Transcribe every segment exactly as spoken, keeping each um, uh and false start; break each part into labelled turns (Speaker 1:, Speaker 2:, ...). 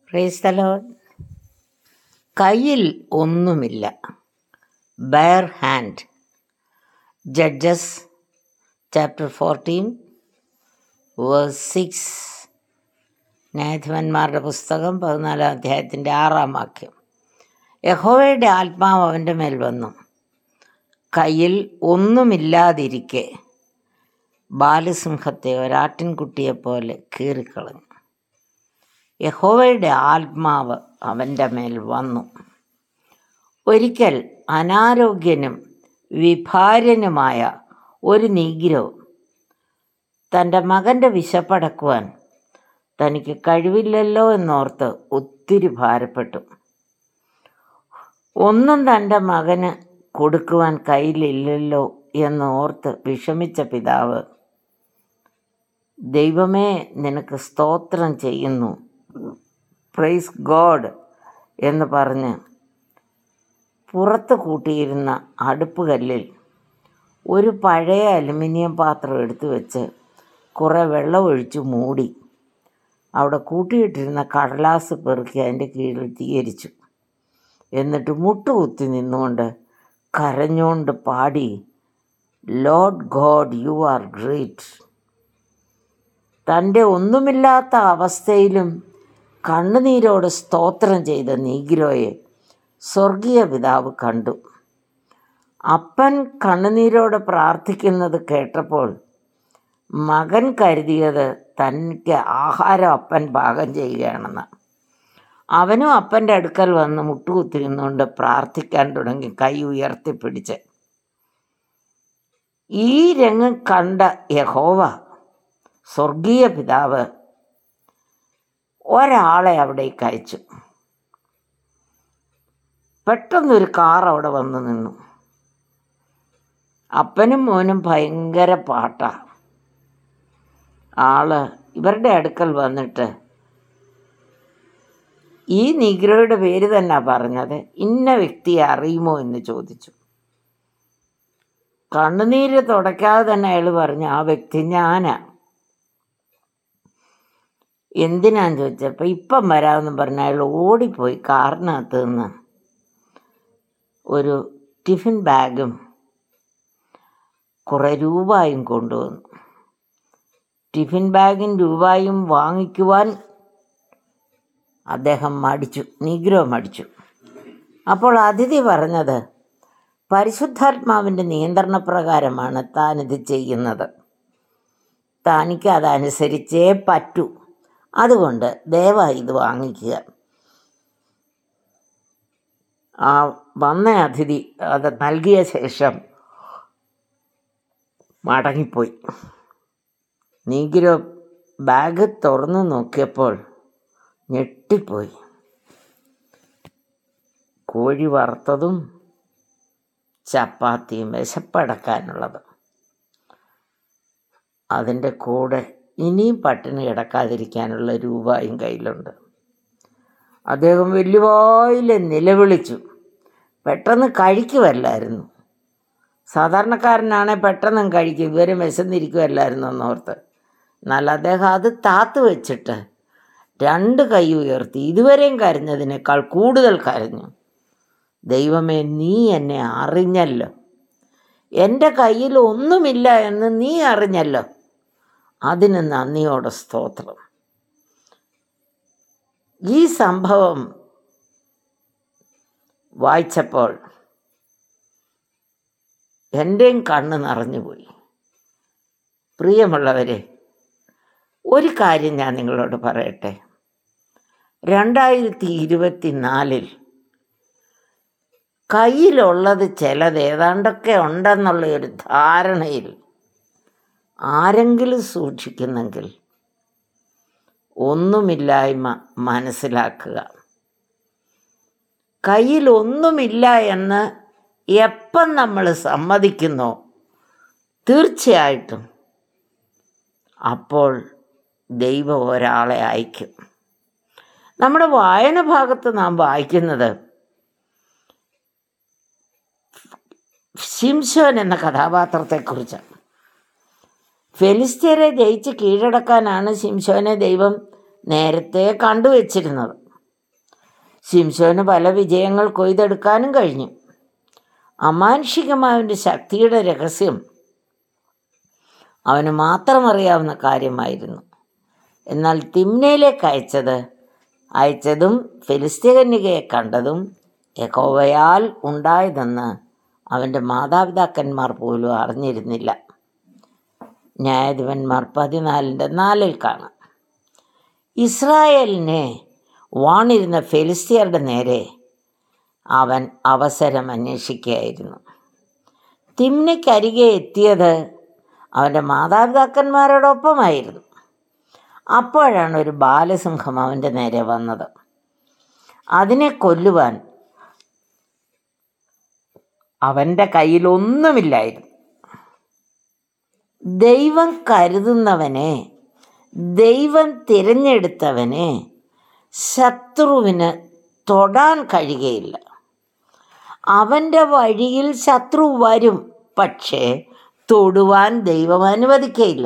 Speaker 1: Praise the lord. കയ്യിൽ ഒന്നുമില്ല, bare hand. Judges chapter fourteen verse six. ന്യായാധിപന്മാരുടെ പുസ്തകം പതിനാലാം അധ്യായത്തിൻ്റെ ആറാം വാക്യം. യഹോവയുടെ ആത്മാവ് അവൻ്റെ മേൽ വന്നു, കയ്യിൽ ഒന്നുമില്ലാതിരിക്കെ ബാലസിംഹത്തെ ഒരാട്ടിൻകുട്ടിയെപ്പോലെ കീറിക്കളഞ്ഞു. യഹോവയുടെ ആത്മാവ് അവൻ്റെ മേൽ വന്നു. ഒരിക്കൽ അനാരോഗ്യനും വിഭാര്യനുമായ ഒരു നീഗ്രോ തൻ്റെ മകൻ്റെ വിശപ്പടക്കുവാൻ തനിക്ക് കഴിവില്ലല്ലോ എന്നോർത്ത് ഒത്തിരി ഭാരപ്പെട്ടു. ഒന്നും തൻ്റെ മകന് കൊടുക്കുവാൻ കയ്യിലില്ലല്ലോ എന്നോർത്ത് വിഷമിച്ച പിതാവ്, ദൈവമേ നിനക്ക് സ്തോത്രം ചെയ്യുന്നു, പ്രൈസ് ഗോഡ് എന്ന് പറഞ്ഞ് പുറത്ത് കൂട്ടിയിരുന്ന അടുപ്പുകല്ലിൽ ഒരു പഴയ അലുമിനിയം പാത്രം എടുത്തു വെച്ച് കുറേ വെള്ളം ഒഴിച്ച് മൂടി അവിടെ കൂട്ടിയിട്ടിരുന്ന കടലാസ് പെറുക്കി അതിൻ്റെ കീഴിൽ തീയരിച്ചു. എന്നിട്ട് മുട്ടുകുത്തി നിന്നുകൊണ്ട് കരഞ്ഞുകൊണ്ട് പാടി, lord god you are great. തൻ്റെ ഒന്നുമില്ലാത്ത അവസ്ഥയിലും കണ്ണുനീരോട് സ്തോത്രം ചെയ്ത നീഗ്രോയെ സ്വർഗീയ പിതാവ് കണ്ടു. അപ്പൻ കണ്ണുനീരോട് പ്രാർത്ഥിക്കുന്നത് കേട്ടപ്പോൾ മകൻ കരുതിയത് തനിക്ക് ആഹാരം അപ്പൻ പാകം ചെയ്യുകയാണെന്ന്. അവനും അപ്പൻ്റെ അടുക്കൽ വന്ന് മുട്ടുകുത്തി നിന്നുകൊണ്ട് പ്രാർത്ഥിക്കാൻ തുടങ്ങി, കൈ ഉയർത്തിപ്പിടിച്ച്. ഈ രംഗം കണ്ട യഹോവ സ്വർഗീയ പിതാവ് ഒരാളെ അവിടേക്ക് അയച്ചു. പെട്ടെന്നൊരു കാർ അവിടെ വന്ന് നിന്നു. അപ്പനും മോനും ഭയങ്കര പാട്ടാ. ആള് ഇവരുടെ അടുക്കൽ വന്നിട്ട് ഈ നീഗ്രോയുടെ പേര് തന്നെ പറഞ്ഞത്, ഇന്ന വ്യക്തിയെ അറിയുമോ എന്ന് ചോദിച്ചു. കണ്ണുനീര് തുടയ്ക്കാതെ തന്നെ അയാൾ പറഞ്ഞു, ആ വ്യക്തി ഞാനാ. എന്തിനാന്ന് ചോദിച്ചപ്പോൾ ഇപ്പം വരാമെന്ന് പറഞ്ഞ അയാൾ ഓടിപ്പോയി കാറിനകത്ത് നിന്ന് ഒരു ടിഫിൻ ബാഗും കുറേ രൂപയും കൊണ്ടുവന്നു. ടിഫിൻ ബാഗും രൂപയും വാങ്ങിക്കുവാൻ അദ്ദേഹം മടിച്ചു, നീഗ്രോ മടിച്ചു. അപ്പോൾ അതിഥി പറഞ്ഞത്, പരിശുദ്ധാത്മാവിൻ്റെ നിയന്ത്രണപ്രകാരമാണ് താനിത് ചെയ്യുന്നത്, തനിക്ക് അതനുസരിച്ചേ പറ്റൂ, അതുകൊണ്ട് ദയവായി ഇത് വാങ്ങിക്കുക. ആ വന്ന അതിഥി അത് നൽകിയ ശേഷം മടങ്ങിപ്പോയി. നീഗ്രോ ബാഗ് തുറന്നു നോക്കിയപ്പോൾ ഞെട്ടിപ്പോയി. കോഴി വറുത്തതും ചപ്പാത്തിയും വിശപ്പടക്കാനുള്ളത്, അതിൻ്റെ കൂടെ ഇനിയും പട്ടിണി കിടക്കാതിരിക്കാനുള്ള രൂപയും കയ്യിലുണ്ട്. അദ്ദേഹം വെല്ലുവായിലെ നിലവിളിച്ചു. പെട്ടെന്ന് കഴിക്കുമല്ലായിരുന്നു. സാധാരണക്കാരനാണെ പെട്ടെന്നും കഴിക്കും, ഇവരും വിശന്നിരിക്കുമല്ലായിരുന്നു എന്നോർത്ത്. എന്നാൽ അദ്ദേഹം അത് താത്തു വെച്ചിട്ട് രണ്ട് കൈ ഉയർത്തി ഇതുവരെയും കരഞ്ഞതിനേക്കാൾ കൂടുതൽ കരഞ്ഞു. ദൈവമേ, നീ എന്നെ അറിഞ്ഞല്ലോ, എൻ്റെ കയ്യിൽ ഒന്നുമില്ല എന്ന് നീ അറിഞ്ഞല്ലോ, അതിന് നന്ദിയോടെ സ്തോത്രം. ഈ സംഭവം വായിച്ചപ്പോൾ എൻ്റെയും കണ്ണ് നിറഞ്ഞുപോയി. പ്രിയമുള്ളവരെ, ഒരു കാര്യം ഞാൻ നിങ്ങളോട് പറയട്ടെ. രണ്ടായിരത്തി ഇരുപത്തി നാലിൽ കയ്യിലുള്ളത് ചിലത് ഏതാണ്ടൊക്കെ ഉണ്ടെന്നുള്ള ഒരു ധാരണയിൽ ആരെങ്കിലും സൂക്ഷിക്കുന്നെങ്കിൽ ഒന്നുമില്ലായ്മ മനസ്സിലാക്കുക. കയ്യിൽ ഒന്നുമില്ല എന്ന് എപ്പം നമ്മൾ സമ്മതിക്കുന്നോ തീർച്ചയായിട്ടും അപ്പോൾ ദൈവം ഒരാളെ അയക്കും. നമ്മുടെ വായന ഭാഗത്ത് നാം വായിക്കുന്നത് ശിംശോൻ എന്ന കഥാപാത്രത്തെക്കുറിച്ചാണ്. ഫെലിസ്ത്യരെ ജയിച്ച് കീഴടക്കാനാണ് ശിംശോനെ ദൈവം നേരത്തെ കണ്ടുവച്ചിരുന്നത്. ശിംശോന് പല വിജയങ്ങൾ കൊയ്തെടുക്കാനും കഴിഞ്ഞു. അമാനുഷികമായ അവൻ്റെ ശക്തിയുടെ രഹസ്യം അവന് മാത്രം അറിയാവുന്ന കാര്യമായിരുന്നു. എന്നാൽ തിമ്നയിലേക്ക് അയച്ചത് അയച്ചതും ഫെലിസ്ത്യ കന്യകയെ കണ്ടതും യഹോവയാൽ ഉണ്ടായതെന്ന് അവൻ്റെ മാതാപിതാക്കന്മാർ പോലും അറിഞ്ഞിരുന്നില്ല. ന്യായാധിപന്മാർ പതിനാലിൻ്റെ നാലിൽ കാണാം. ഇസ്രായേലിനെ വാണിരുന്ന ഫെലിസ്ത്യരുടെ നേരെ അവൻ അവസരം അന്വേഷിക്കുകയായിരുന്നു. തിമ്നയ്ക്കരികെ എത്തിയത് അവൻ്റെ മാതാപിതാക്കന്മാരോടൊപ്പമായിരുന്നു. അപ്പോഴാണ് ഒരു ബാലസിംഹം അവൻ്റെ നേരെ വന്നത്. അതിനെ കൊല്ലുവാൻ അവൻ്റെ കയ്യിലൊന്നുമില്ലായിരുന്നു. ദൈവം കരുതുന്നവനെ, ദൈവം തിരഞ്ഞെടുത്തവനെ ശത്രുവിന് തൊടാൻ കഴിയുകയില്ല. അവൻ്റെ വഴിയിൽ ശത്രു വരും, പക്ഷേ തൊടുവാൻ ദൈവം അനുവദിക്കയില്ല.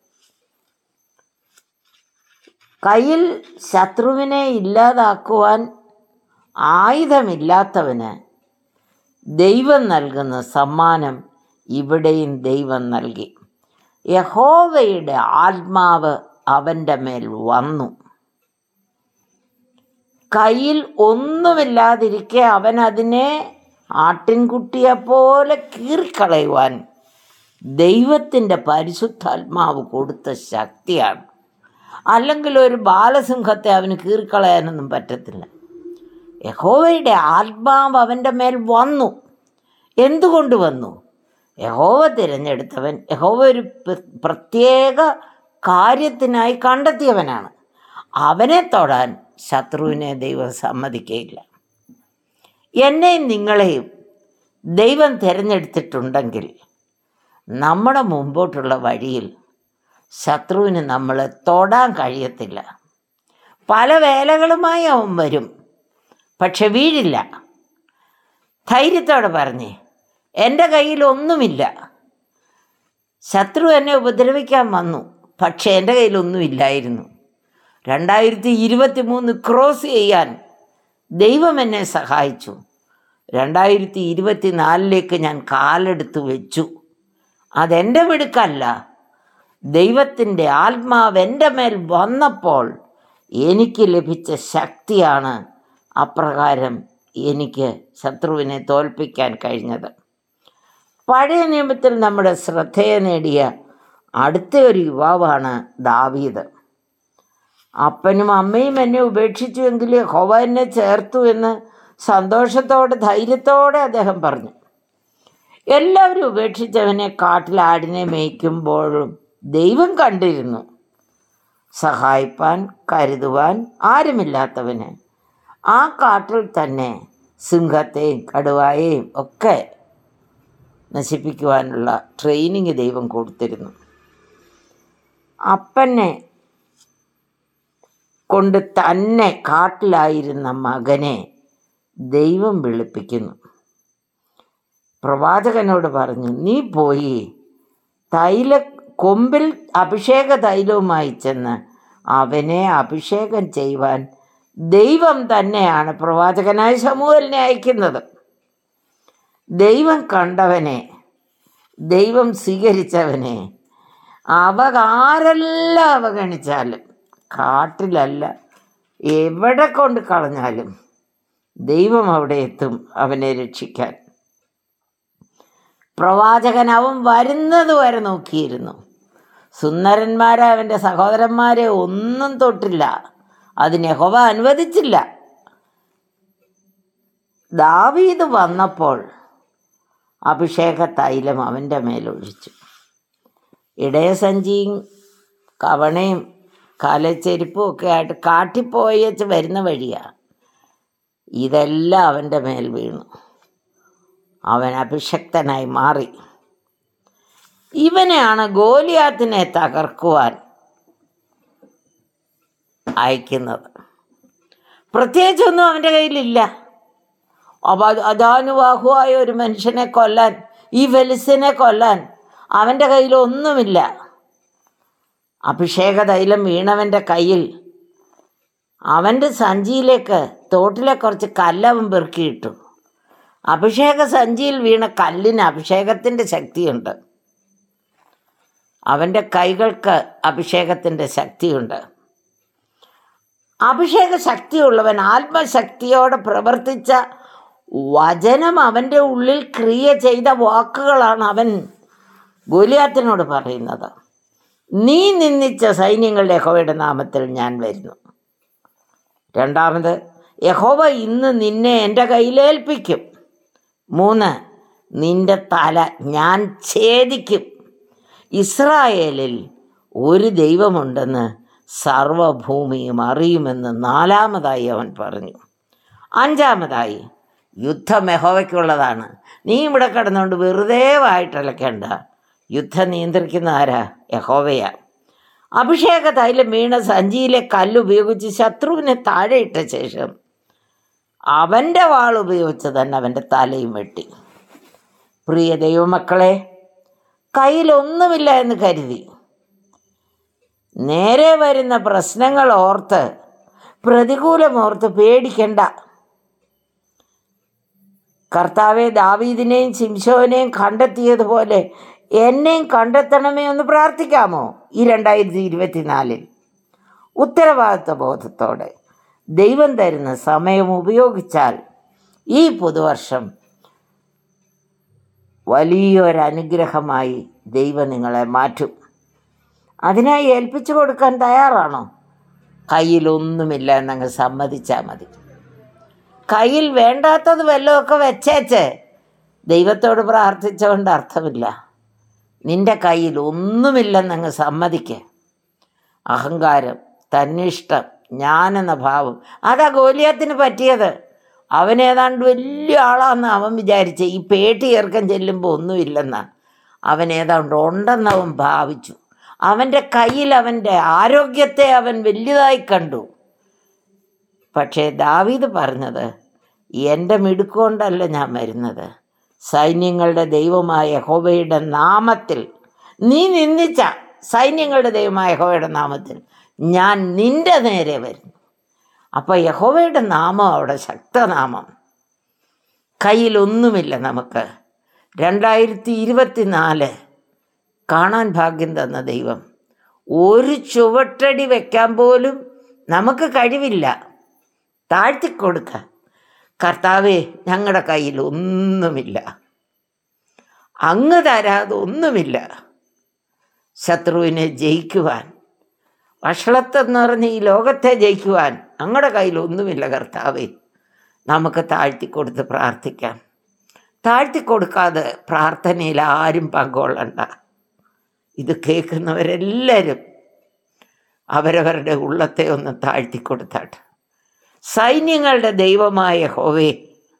Speaker 1: കയ്യിൽ ശത്രുവിനെ ഇല്ലാതാക്കുവാൻ ആയുധമില്ലാത്തവന് ദൈവം നൽകുന്ന സമ്മാനം ഇവിടെയും ദൈവം നൽകി. യഹോവയുടെ ആത്മാവ് അവൻ്റെ മേൽ വന്നു. കയ്യിൽ ഒന്നുമില്ലാതിരിക്കെ അവൻ അതിനെ ആട്ടിൻകുട്ടിയെപ്പോലെ കീറിക്കളയുവാൻ ദൈവത്തിൻ്റെ പരിശുദ്ധാത്മാവ് കൊടുത്ത ശക്തിയാണ്. അല്ലെങ്കിൽ ഒരു ബാലസിംഹത്തെ അവന് കീറിക്കളയാനൊന്നും പറ്റത്തില്ല. യഹോവയുടെ ആത്മാവ് അവൻ്റെ മേൽ വന്നു. എന്തുകൊണ്ട് വന്നു? യഹോവ തിരഞ്ഞെടുത്തവൻ, യഹോവ ഒരു പ്രത്യേക കാര്യത്തിനായി കണ്ടെത്തിയവനാണ്. അവനെ തൊടാൻ ശത്രുവിനെ ദൈവം സമ്മതിക്കുകയില്ല. എന്നെയും നിങ്ങളെയും ദൈവം തിരഞ്ഞെടുത്തിട്ടുണ്ടെങ്കിൽ നമ്മുടെ മുമ്പോട്ടുള്ള വഴിയിൽ ശത്രുവിന് നമ്മളെ തൊടാൻ കഴിയത്തില്ല. പല വേലകളുമായി അവൻ വരും, പക്ഷെ വീഴില്ല. ധൈര്യത്തോടെ പറഞ്ഞേ, എൻ്റെ കയ്യിലൊന്നുമില്ല. ശത്രു എന്നെ ഉപദ്രവിക്കാൻ വന്നു, പക്ഷേ എൻ്റെ കയ്യിലൊന്നുമില്ലായിരുന്നു. രണ്ടായിരത്തി ഇരുപത്തി മൂന്ന് ക്രോസ് ചെയ്യാൻ ദൈവം എന്നെ സഹായിച്ചു. രണ്ടായിരത്തി ഇരുപത്തി നാലിലേക്ക് ഞാൻ കാലെടുത്ത് വെച്ചു. അതെൻ്റെ മിടുക്കല്ല, ദൈവത്തിൻ്റെ ആത്മാവ് എൻ്റെ മേൽ വന്നപ്പോൾ എനിക്ക് ലഭിച്ച ശക്തിയാണ് അപ്രകാരം എനിക്ക് ശത്രുവിനെ തോൽപ്പിക്കാൻ കഴിഞ്ഞത്. പഴയ നിയമത്തിൽ നമ്മുടെ ശ്രദ്ധയെ നേടിയ അടുത്ത ഒരു യുവാവാണ് ദാവീദ്. അപ്പനും അമ്മയും എന്നെ ഉപേക്ഷിച്ചുവെങ്കിൽ യഹോവ എന്നെ ചേർത്തു എന്ന് സന്തോഷത്തോടെ ധൈര്യത്തോടെ അദ്ദേഹം പറഞ്ഞു. എല്ലാവരും ഉപേക്ഷിച്ചവനെ കാട്ടിൽ ആടിനെ മേയ്ക്കുമ്പോഴും ദൈവം കണ്ടിരുന്നു. സഹായിപ്പാൻ കരുതുവാൻ ആരുമില്ലാത്തവന് ആ കാട്ടിൽ തന്നെ സിംഹത്തെയും കടുവായെയും ഒക്കെ നശിപ്പിക്കുവാനുള്ള ട്രെയിനിങ് ദൈവം കൊടുത്തിരുന്നു. അപ്പനെ കൊണ്ട് തന്നെ കാട്ടിലായിരുന്ന മകനെ ദൈവം വിളിപ്പിക്കുന്നു. പ്രവാചകനോട് പറഞ്ഞു, നീ പോയി തൈല കൊമ്പിൽ അഭിഷേക തൈലവുമായി ചെന്ന് അവനെ അഭിഷേകം ചെയ്യുവാൻ ദൈവം തന്നെയാണ് പ്രവാചകനായ ശമൂവേലിനെ അയക്കുന്നത്. ദൈവം കണ്ടവനെ, ദൈവം സ്വീകരിച്ചവനെ അവകാരെല്ലാം അവഗണിച്ചാലും, കാട്ടിലല്ല എവിടെ കൊണ്ട് കളഞ്ഞാലും ദൈവം അവിടെ എത്തും അവനെ രക്ഷിക്കാൻ. പ്രവാചകൻ അവൻ വരുന്നത് വരെ നോക്കിയിരുന്നു. സുന്ദരന്മാരെ അവൻ്റെ സഹോദരന്മാരെ ഒന്നും തൊട്ടില്ല. അതിന് യഹോവ അനുവദിച്ചില്ല. ദാവീദ് വന്നപ്പോൾ അഭിഷേക തൈലം അവൻ്റെ മേലൊഴിച്ചു. ഇടയസഞ്ചിയും കവണയും കാലച്ചെരുപ്പും ഒക്കെ ആയിട്ട് കാട്ടിപ്പോയച്ച് വരുന്ന വഴിയാണ്. ഇതെല്ലാം അവൻ്റെ മേൽ വീണു. അവൻ അഭിഷക്തനായി മാറി. ഇവനെയാണ് ഗോലിയാത്തിനെ തകർക്കുവാൻ അയക്കുന്നത്. പ്രത്യേകിച്ചൊന്നും അവൻ്റെ കയ്യിലില്ല. അപ അജാനുബാഹുവായ ഒരു മനുഷ്യനെ കൊല്ലാൻ, ഈ ഫെലിസ്ത്യനെ കൊല്ലാൻ അവൻ്റെ കയ്യിലൊന്നുമില്ല. അഭിഷേക തൈലം വീണവൻ്റെ കയ്യിൽ അവൻ്റെ സഞ്ചിയിലേക്ക് തോട്ടിലെ കുറച്ച് കല്ലവൻ പെറുക്കിയിട്ടു. അഭിഷേക സഞ്ചിയിൽ വീണ കല്ലിന് അഭിഷേകത്തിൻ്റെ ശക്തിയുണ്ട്. അവൻ്റെ കൈകൾക്ക് അഭിഷേകത്തിൻ്റെ ശക്തിയുണ്ട്. അഭിഷേക ശക്തിയുള്ളവൻ ആത്മശക്തിയോടെ പ്രവർത്തിച്ച വചനം അവൻ്റെ ഉള്ളിൽ ക്രിയ ചെയ്ത വാക്കുകളാണ് അവൻ ഗോലിയാത്തിനോട് പറയുന്നത്. നീ നിന്ദിച്ച സൈന്യങ്ങളുടെ യഹോവയുടെ നാമത്തിൽ ഞാൻ വരുന്നു. രണ്ടാമത്, യഹോവ ഇന്ന് നിന്നെ എൻ്റെ കയ്യിലേൽപ്പിക്കും. മൂന്ന്, നിന്റെ തല ഞാൻ ഛേദിക്കും. ഇസ്രായേലിൽ ഒരു ദൈവമുണ്ടെന്ന് സർവഭൂമിയും അറിയുമെന്ന് നാലാമതായി അവൻ പറഞ്ഞു. അഞ്ചാമതായി, യുദ്ധം യഹോവയ്ക്കുള്ളതാണ്. നീ ഇവിടെ കിടന്നുകൊണ്ട് വെറുതെ വായിട്ടലക്കേണ്ട. യുദ്ധം നിയന്ത്രിക്കുന്ന ആരാ? യഹോവയാ. അഭിഷേക തൈലം വീണ സഞ്ചിയിലെ കല്ലുപയോഗിച്ച് ശത്രുവിനെ താഴെയിട്ട ശേഷം അവൻ്റെ വാൾ ഉപയോഗിച്ച് തന്നെ അവൻ്റെ തലയും വെട്ടി. പ്രിയ ദൈവമക്കളെ, കയ്യിലൊന്നുമില്ല എന്ന് കരുതി നേരെ വരുന്ന പ്രശ്നങ്ങൾ ഓർത്ത് പ്രതികൂലമോർത്ത് പേടിക്കണ്ട. കർത്താവെ ദാവീദിനെയും ശിംശോനെയും കണ്ടെത്തിയതുപോലെ എന്നെയും കണ്ടെത്തണമേ എന്ന് പ്രാർത്ഥിക്കാമോ? ഈ രണ്ടായിരത്തി ഇരുപത്തിനാലിൽ ഉത്തരവാദിത്വ ബോധത്തോടെ ദൈവം തരുന്ന സമയം ഉപയോഗിച്ചാൽ ഈ പുതുവർഷം വലിയൊരനുഗ്രഹമായി ദൈവം നിങ്ങളെ മാറ്റും. അതിനായി ഏൽപ്പിച്ചു കൊടുക്കാൻ തയ്യാറാണോ? കയ്യിലൊന്നുമില്ല എന്നങ്ങ് സമ്മതിച്ചാൽ മതി. കയ്യിൽ വേണ്ടാത്തത് വല്ലതൊക്കെ വെച്ചേച്ച് ദൈവത്തോട് പ്രാർത്ഥിച്ചുകൊണ്ട് അർത്ഥമില്ല. നിൻ്റെ കയ്യിൽ ഒന്നുമില്ലെന്നങ്ങ് സമ്മതിക്ക്. അഹങ്കാരം, തന്നിഷ്ടം, ഞാനെന്ന ഭാവം, അതാ ഗോലിയാത്തിന് പറ്റിയത്. അവനേതാണ്ട് വലിയ ആളാന്ന് അവൻ വിചാരിച്ച്. ഈ പേട്ടി ചേർക്കാൻ ചെല്ലുമ്പോൾ ഒന്നുമില്ലെന്നാ അവൻ ഏതാണ്ട് ഉണ്ടെന്ന് അവൻ ഭാവിച്ചു. അവൻ്റെ കയ്യിൽ അവൻ്റെ ആരോഗ്യത്തെ അവൻ വലുതായി കണ്ടു. പക്ഷേ ദാവീദ് പറഞ്ഞത്, എൻ്റെ മിടുക്കൊണ്ടല്ല ഞാൻ വരുന്നത്, സൈന്യങ്ങളുടെ ദൈവമായ യഹോവയുടെ നാമത്തിൽ, നീ നിന്ദിച്ച സൈന്യങ്ങളുടെ ദൈവമായ യഹോവയുടെ നാമത്തിൽ ഞാൻ നിൻ്റെ നേരെ വരുന്നു. അപ്പോൾ യഹോവയുടെ നാമം അവിടെ ശക്തനാമം. കയ്യിലൊന്നുമില്ല നമുക്ക്. രണ്ടായിരത്തി ഇരുപത്തി നാല് കാണാൻ ഭാഗ്യം തന്ന ദൈവം ഒരു ചുവട്ടടി വയ്ക്കാൻ പോലും നമുക്ക് കഴിവില്ല. താഴ്ത്തിക്കൊടുക്ക. കർത്താവേ, ഞങ്ങളുടെ കയ്യിൽ ഒന്നുമില്ല, അങ്ങ് തരാതെ ഒന്നുമില്ല. ശത്രുവിനെ ജയിക്കുവാൻ, വഷളത്തെന്ന് പറഞ്ഞ് ഈ ലോകത്തെ ജയിക്കുവാൻ ഞങ്ങളുടെ കയ്യിൽ ഒന്നുമില്ല കർത്താവേ. നമുക്ക് താഴ്ത്തിക്കൊടുത്ത് പ്രാർത്ഥിക്കാം. താഴ്ത്തിക്കൊടുക്കാതെ പ്രാർത്ഥനയിൽ ആരും പങ്കുകൊള്ളണ്ട. ഇത് കേൾക്കുന്നവരെല്ലാവരും അവരവരുടെ ഉള്ളത്തെ ഒന്ന് താഴ്ത്തിക്കൊടുത്താട്ടെ. സൈന്യങ്ങളുടെ ദൈവമായ യഹോവേ,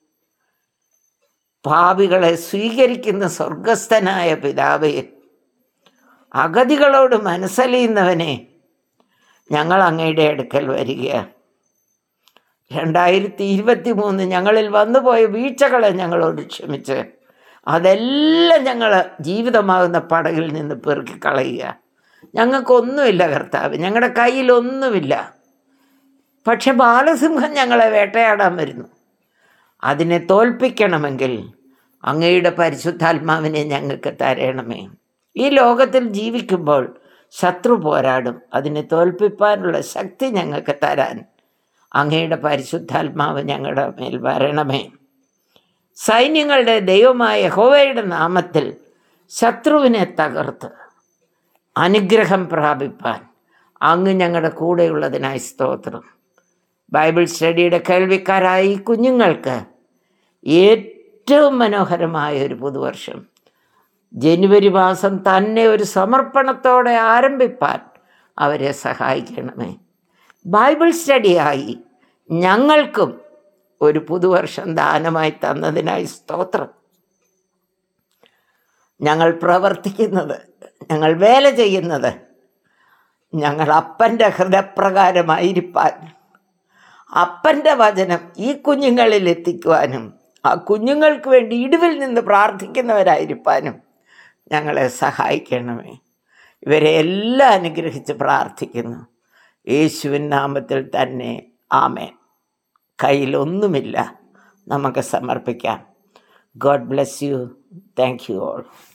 Speaker 1: പാപികളെ സ്വീകരിക്കുന്ന സ്വർഗസ്ഥനായ പിതാവേ, അഗതികളോട് മനസ്സലിയുന്നവനെ, ഞങ്ങൾ അങ്ങയുടെ അടുക്കൽ വരിക. രണ്ടായിരത്തി ഇരുപത്തി മൂന്ന് ഞങ്ങളിൽ വന്നുപോയ വീഴ്ചകളെ ഞങ്ങളോട് ക്ഷമിച്ച് അതെല്ലാം ഞങ്ങൾ ജീവിതമാകുന്ന പടകിൽ നിന്ന് പെറുക്കി കളയുക. ഞങ്ങൾക്കൊന്നുമില്ല കർത്താവ്, ഞങ്ങളുടെ കയ്യിലൊന്നുമില്ല. പക്ഷെ ബാലസിംഹം ഞങ്ങളെ വേട്ടയാടാൻ വരുന്നു. അതിനെ തോൽപ്പിക്കണമെങ്കിൽ അങ്ങയുടെ പരിശുദ്ധാത്മാവിനെ ഞങ്ങൾക്ക് തരണമേ. ഈ ലോകത്തിൽ ജീവിക്കുമ്പോൾ ശത്രു പോരാടും. അതിനെ തോൽപ്പിക്കാനുള്ള ശക്തി ഞങ്ങൾക്ക് തരാൻ അങ്ങയുടെ പരിശുദ്ധാത്മാവ് ഞങ്ങളുടെ മേൽ വരണമേ. സൈന്യങ്ങളുടെ ദൈവമായ യഹോവയുടെ നാമത്തിൽ ശത്രുവിനെ തകർത്ത് അനുഗ്രഹം പ്രാപിപ്പാൻ അങ്ങ് ഞങ്ങളുടെ കൂടെയുള്ളതിനായി സ്തോത്രം. ബൈബിൾ സ്റ്റഡിയുടെ കേൾവിക്കാരായ ഈ കുഞ്ഞുങ്ങൾക്ക് ഏറ്റവും മനോഹരമായ ഒരു പുതുവർഷം ജനുവരി മാസം തന്നെ ഒരു സമർപ്പണത്തോടെ ആരംഭിപ്പാൻ അവരെ സഹായിക്കണമേ. ബൈബിൾ സ്റ്റഡിയായി ഞങ്ങൾക്കും ഒരു പുതുവർഷം ദാനമായി തന്നതിനായി സ്തോത്രം. ഞങ്ങൾ പ്രവർത്തിക്കുന്നത്, ഞങ്ങൾ വേല ചെയ്യുന്നത് ഞങ്ങൾ അപ്പൻ്റെ ഹൃദയപ്രകാരമായിരിക്കാൻ, അപ്പൻ്റെ വചനം ഈ കുഞ്ഞുങ്ങളിൽ എത്തിക്കുവാനും ആ കുഞ്ഞുങ്ങൾക്ക് വേണ്ടി ഇടിവിൽ നിന്ന് പ്രാർത്ഥിക്കുന്നവരായിരിക്കാനും ഞങ്ങളെ സഹായിക്കണമേ. ഇവരെ എല്ലാം അനുഗ്രഹിച്ച് പ്രാർത്ഥിക്കുന്നു യേശുവിൻ നാമത്തിൽ തന്നെ. ആമേൻ. കയ്യിലൊന്നുമില്ല, നമുക്ക് സമർപ്പിക്കാം. God bless you. Thank you all.